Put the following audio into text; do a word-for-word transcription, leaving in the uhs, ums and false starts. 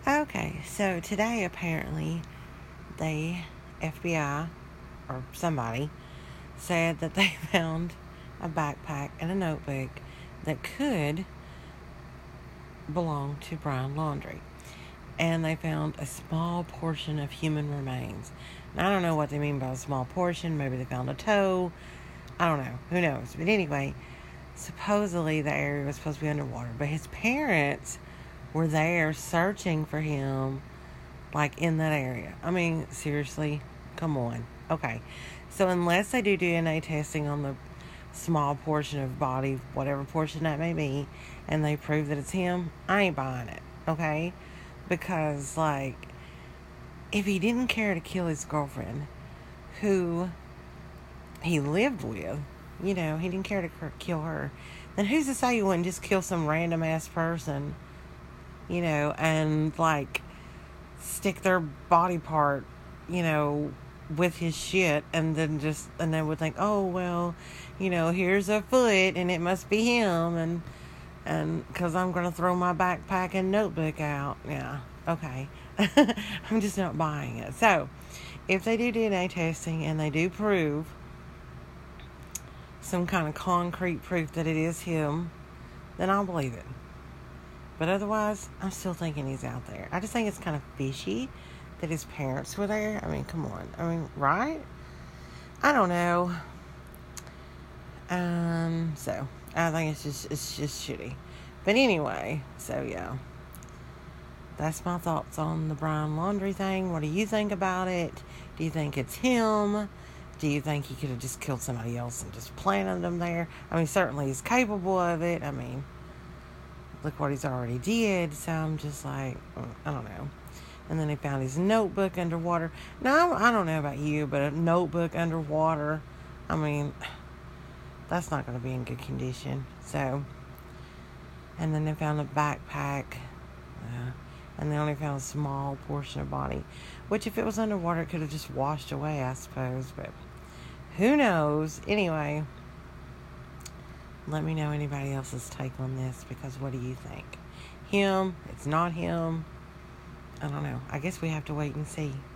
Okay, so today apparently the F B I or somebody said that they found a backpack and a notebook that could belong to Brian Laundrie. And they found a small portion of human remains. Now, I don't know what they mean by a small portion. Maybe they found a toe. I don't know. Who knows? But anyway, supposedly the area was supposed to be underwater. But his parents were there searching for him, like, in that area. I mean, seriously? Come on. Okay. So unless they do D N A testing on the small portion of body, whatever portion that may be, and they prove that it's him, I ain't buying it. Okay? Because, like, if he didn't care to kill his girlfriend, who he lived with, you know, he didn't care to kill her, then who's to say you wouldn't just kill some random ass person, you know, and, like, stick their body part, you know, with his shit, and then just, and they would think, oh, well, you know, here's a foot, and it must be him, and, and, because I'm going to throw my backpack and notebook out. Yeah, okay. I'm just not buying it. So, if they do D N A testing, and they do prove some kind of concrete proof that it is him, then I'll believe it. But otherwise, I'm still thinking he's out there. I just think it's kind of fishy that his parents were there. I mean, come on. I mean, right? I don't know. Um, so, I think it's just, it's just shitty. But anyway, so yeah. That's my thoughts on the Brian Laundrie thing. What do you think about it? Do you think it's him? Do you think he could have just killed somebody else and just planted them there? I mean, certainly he's capable of it. I mean, look what he's already did. So I'm just like, I don't know. And then they found his notebook underwater. Now, I don't know about you, but a notebook underwater, I mean, that's not going to be in good condition. So, and then they found a backpack. Uh, and they only found a small portion of body. Which, if it was underwater, it could have just washed away, I suppose. But who knows? Anyway, let me know anybody else's take on this, because what do you think? Him? It's not him? I don't know. I guess we have to wait and see.